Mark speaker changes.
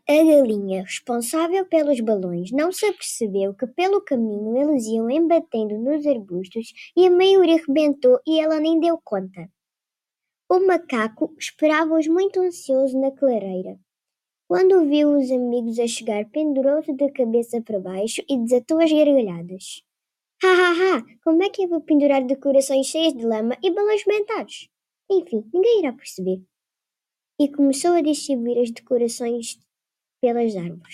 Speaker 1: A galinha, responsável pelos balões, não se apercebeu que pelo caminho eles iam embatendo nos arbustos e a maioria rebentou e ela nem deu conta. O macaco esperava-os muito ansioso na clareira. Quando viu os amigos a chegar, pendurou-se de cabeça para baixo e desatou as gargalhadas. Ha ha ha! Como é que eu vou pendurar decorações cheias de lama e balões rebentados? Enfim, ninguém irá perceber. E começou a distribuir as decorações pelas árvores.